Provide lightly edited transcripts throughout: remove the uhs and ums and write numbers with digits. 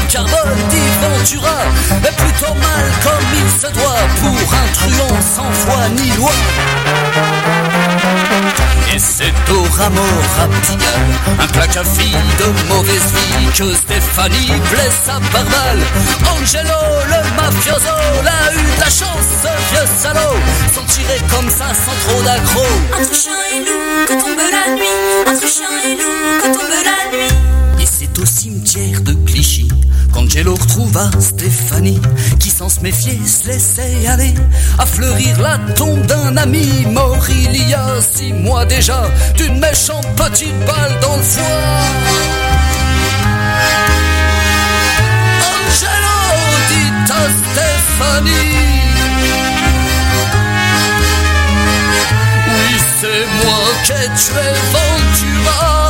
carbone d'Iventura est plutôt mal comme il se doit pour un truand sans foi ni loi. Et c'est au rameau raptigueul, un claque à fille de mauvaise vie, que Stéphanie blesse à Barbal. Angelo, le mafioso, l'a eu de la chance, ce vieux salaud, s'en tirer comme ça sans trop d'aggro. Entre chien et loup, que tombe la nuit, entre chien et loup, que tombe la nuit. Et c'est au cimetière de Clichy qu'Angelo retrouva Stéphanie, qui sans se méfier se laissait aller à fleurir la tombe d'un ami mort il y a 6 mois déjà, d'une méchante petite balle dans le foie. Angelo dit à Stéphanie: oui, c'est moi qui ai tué Ventura.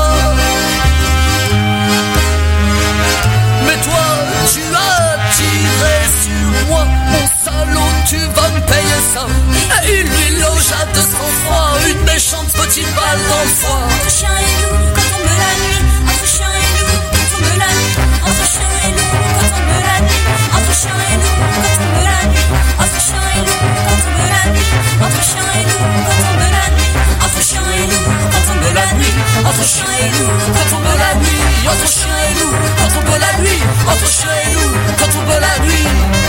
Mais toi, tu as tiré sur moi, mon salaud, tu vas me payer ça. Et il lui logea de sang-froid une méchante petite balle dans le foie. Entre chien et loup, quand tombe la nuit, entre chien et loup, quand tombe la nuit, entre chien et loup, quand tombe la nuit, entre chien et loup, quand tombe la nuit, entre chien et loup, quand tombe la nuit, entre chien et loup, quand tombe la nuit, entre chien et loup, quand tombe la nuit, entre chien et loup, quand tombe la nuit, entre chien et loup, quand tombe la nuit, entre chien et loup, quand tombe la nuit.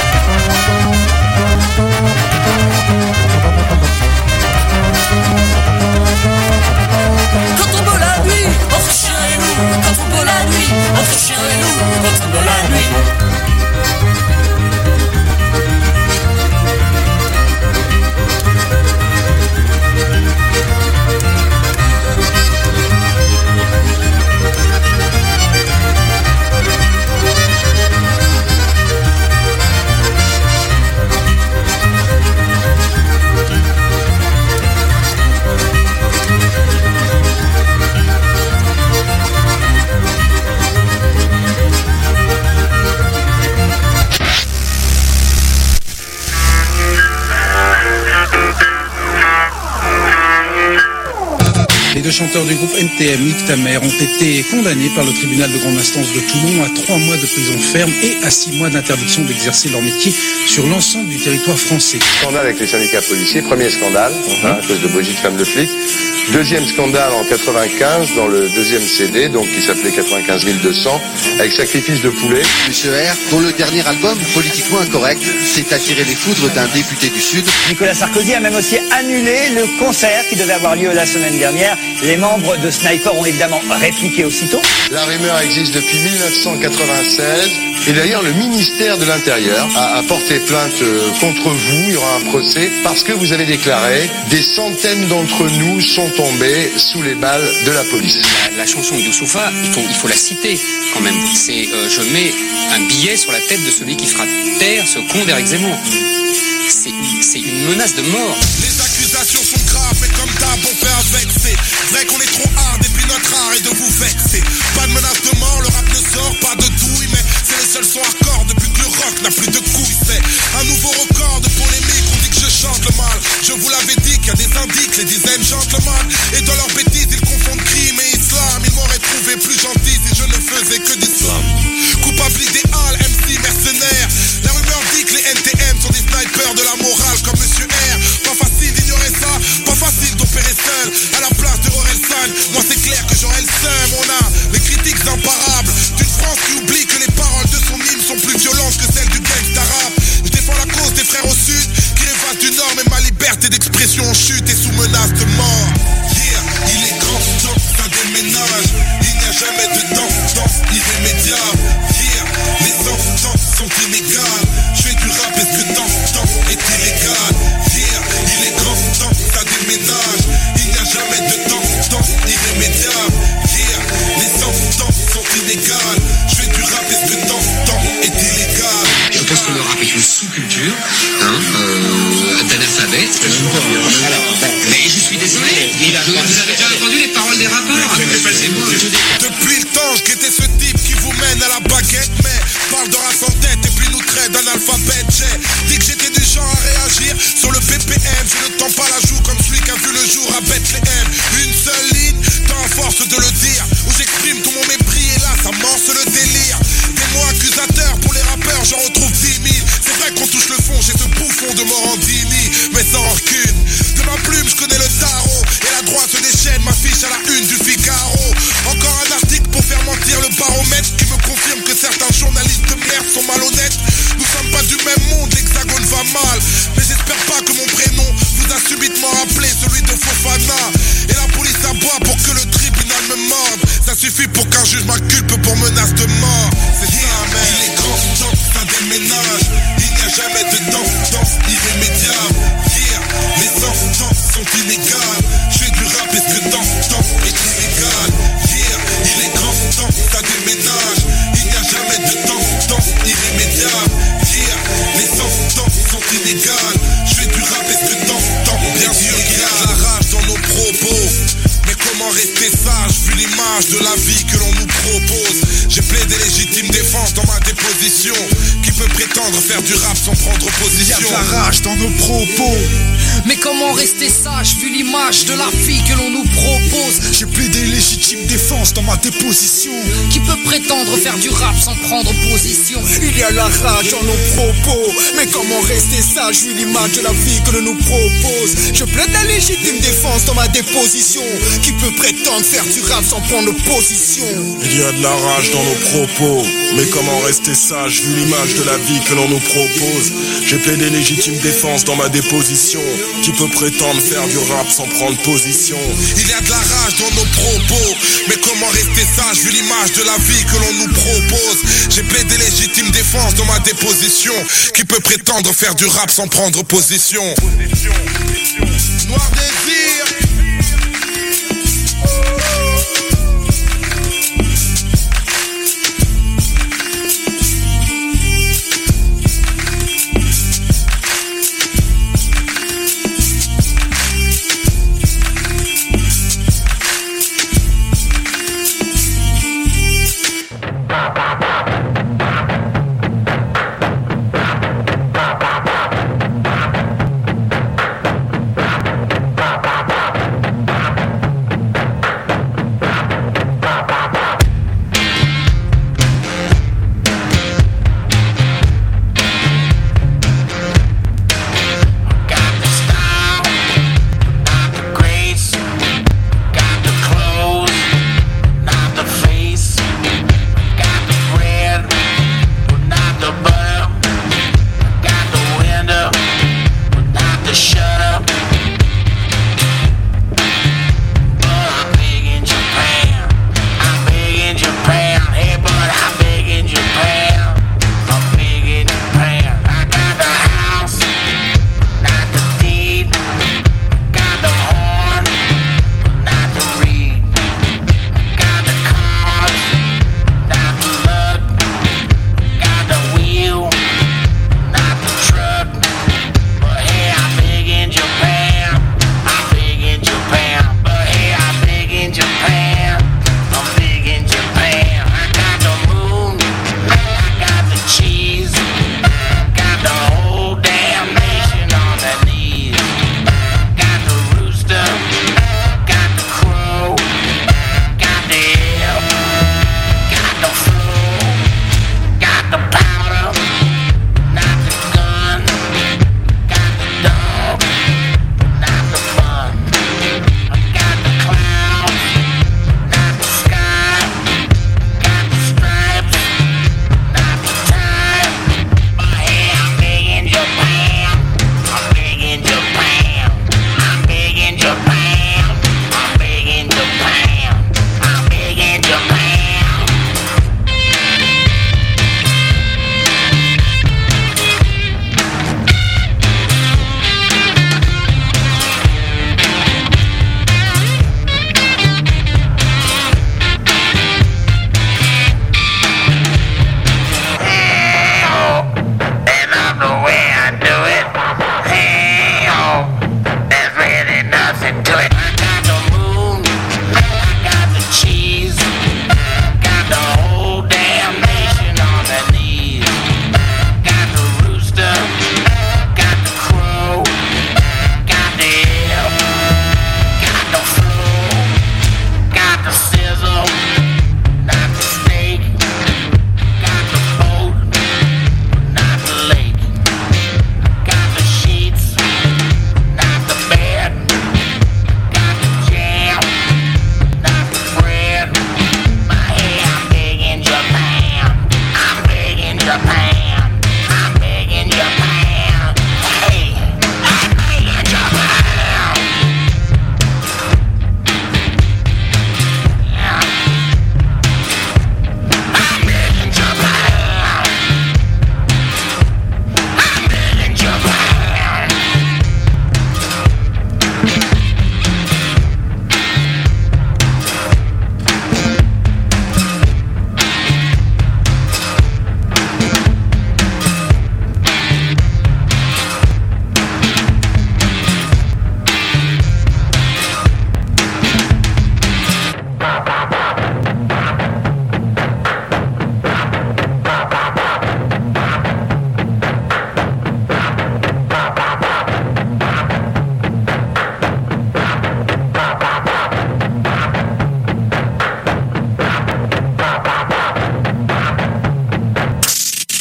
Quand tombe la nuit, entre chien et loup, quand tombe la nuit, entre chien et loup, quand tombe la nuit. Les 2 chanteurs du groupe NTM, Nick Tamer, ont été condamnés par le tribunal de grande instance de Toulon à 3 mois de prison ferme et à 6 mois d'interdiction d'exercer leur métier sur l'ensemble du territoire français. Scandale avec les syndicats policiers, premier scandale, à cause de Brigitte Femme de flic. Deuxième scandale en 95, dans le deuxième CD, donc qui s'appelait 95 200, avec Sacrifice de poulet. Monsieur R, dont le dernier album, politiquement incorrect, s'est attiré les foudres d'un député du Sud. Nicolas Sarkozy a même aussi annulé le concert qui devait avoir lieu la semaine dernière. Les membres de Sniper ont évidemment répliqué aussitôt. La rumeur existe depuis 1996. Et d'ailleurs, le ministère de l'Intérieur a porté plainte contre vous. Il y aura un procès parce que vous avez déclaré « Des centaines d'entre nous sont tombés sous les balles de la police ». La chanson de Youssoufa, il faut la citer quand même. C'est « Je mets un billet sur la tête de celui qui fera taire ce con d'Éric Zemmour ». C'est une menace de mort. Les accusations sont graves, mais comme d'hab, on fait avec. C'est vrai qu'on est trop hard et puis notre art est de vous vexer. Pas de menace de mort, le rap ne sort pas de douille, mais c'est le seul son hardcore depuis que le rock n'a plus de couilles. C'est un nouveau record de polémique, on dit que je chante le mal. Je vous l'avais dit qu'il y a des indices, les dizaines gentlemen. Et dans leurs bêtises, ils confondent crime et islam. Ils m'auraient trouvé plus gentil si je ne faisais que d'islam. Coupable idéal, MC mercenaire. La rumeur dit que les NTM sont des snipers de la morale comme Monsieur R. Pas facile d'ignorer ça, pas facile d'opérer seul à la place de Orelsan. Moi c'est clair que j'aurai le seum. On a les critiques imparables d'une France qui oublie que les paroles de son hymne sont plus violentes que celles du gangsta rap. Je défends la cause des frères au sud qui rêvent du nord, mais ma liberté d'expression en chute et sous menace de mort. Yeah, il est grand temps, ça déménage. Il n'y a jamais de danse irrémédiable. Yeah, les instances sont inégales. Je fais du rap, est-ce que danse est illégal? Yeah, il est grand temps, ça déménage. Il n'y a jamais de danse irrémédiable. Yeah, les instances sont inégales. Je fais du rap, est-ce que danse est illégal? Je pense que le rap est une sous-culture d'analphabètes. Mais je suis désolé, vous avez déjà entendu les paroles des rappeurs? Depuis le temps, je guettais ce type qui vous mène à la baguette, mais parle de race en tête et puis nous traite d'analphabète. J'ai dit que j'étais du genre à réagir sur le BPM. Je ne tends pas la joue comme celui qui a vu le jour à Bethléem. Une seule ligne, tant à force de le dire, où j'exprime tout mon mépris et là ça morce le délire. Des mots accusateurs légitime défense dans ma déposition. Qui peut prétendre faire du rap sans prendre position? Y'a de la rage dans nos propos. Mais comment rester sage vu l'image de la vie que l'on nous propose? J'ai plaidé légitime défense dans ma déposition. Qui peut prétendre faire du rap sans prendre position? Il y a la rage dans nos propos. Mais comment rester sage vu l'image de la vie que l'on nous propose? Je plaide la légitime défense dans ma déposition. Qui peut prétendre faire du rap sans prendre position? Il y a de la rage dans nos propos. Mais comment rester sage vu l'image de la vie que l'on nous propose? J'ai plaidé légitime défense dans ma déposition. Qui peut prétendre faire du rap sans prendre position? Il y a de la rage dans nos propos. Mais comment rester sage vu l'image de la vie que l'on nous propose? J'ai plaidé légitime défense dans ma déposition. Qui peut prétendre faire du rap sans prendre position? Noir désir.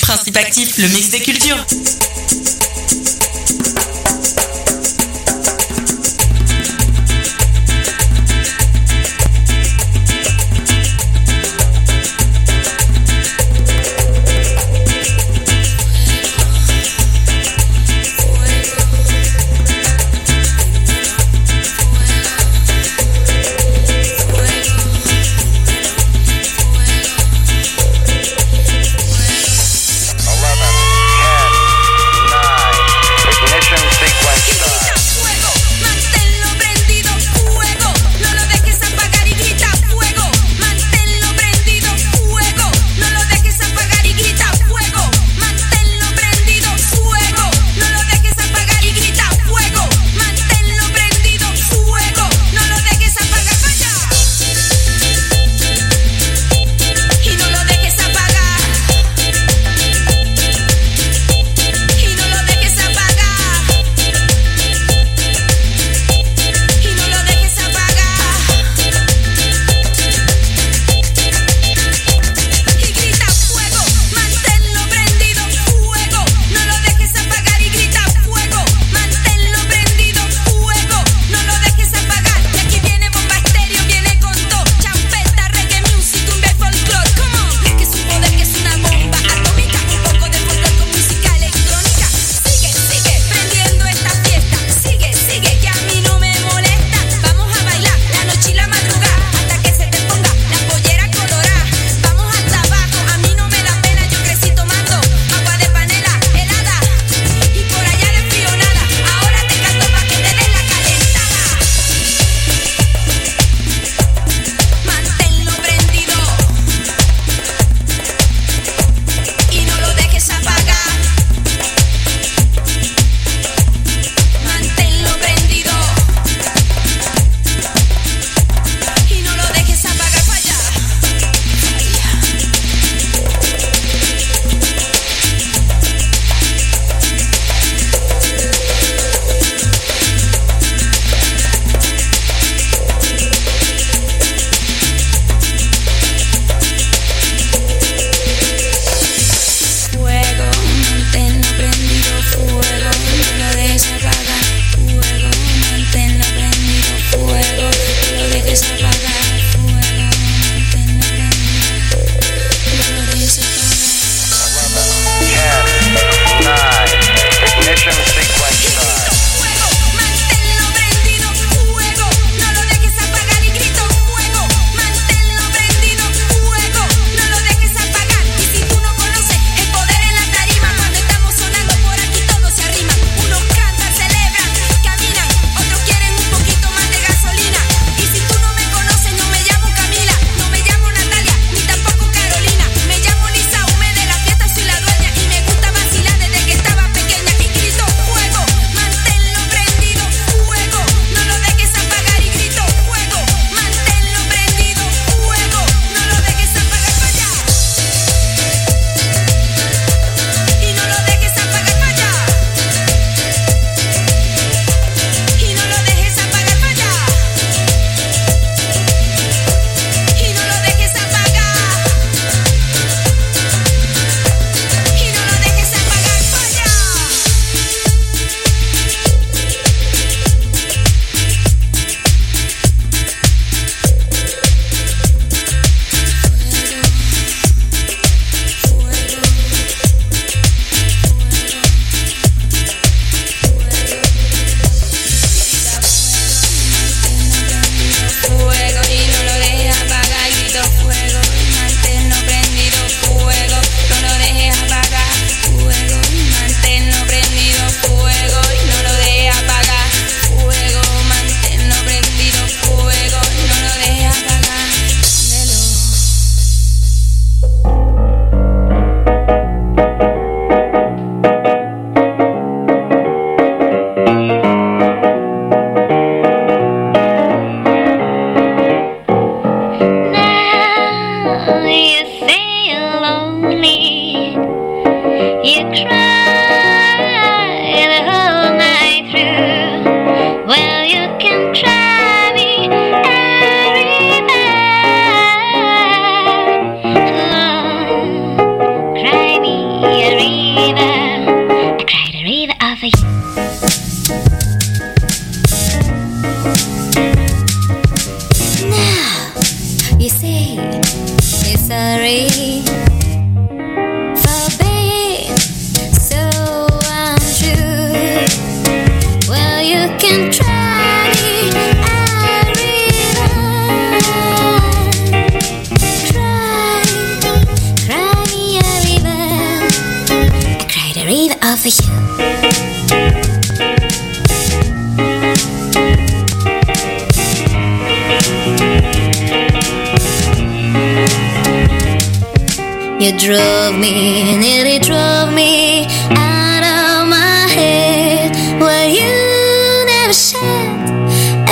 Principe actif, le mix des cultures. Yeah. of you. You drove me, nearly drove me out of my head. Well, you never shed a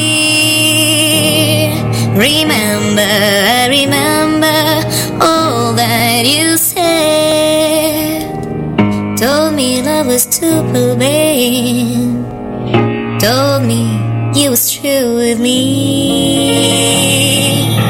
tear. Remember, I remember all that you said. Told me love was too plain. Told me you was true with me.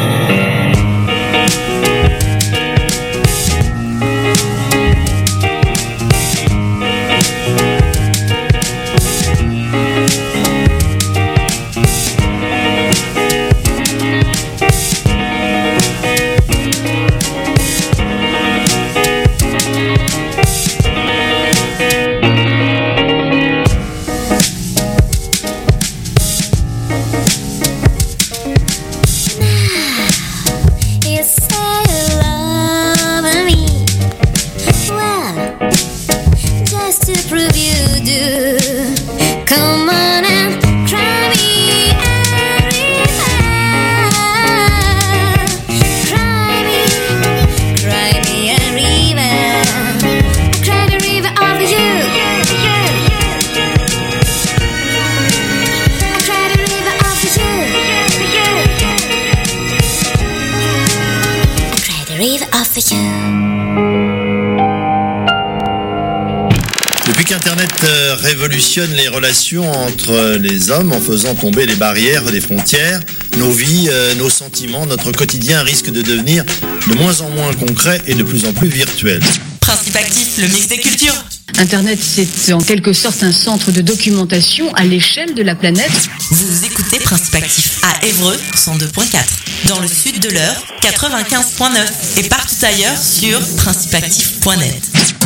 Depuis qu'Internet révolutionne les relations entre les hommes en faisant tomber les barrières des frontières, nos vies, nos sentiments, notre quotidien risque de devenir de moins en moins concret et de plus en plus virtuel. Principe actif, le mix des cultures. Internet, c'est en quelque sorte un centre de documentation à l'échelle de la planète. Vous écoutez Principe actif à Évreux, 102.4. Dans le sud de l'Eure, 95.9. Et partout ailleurs sur principeactif.net.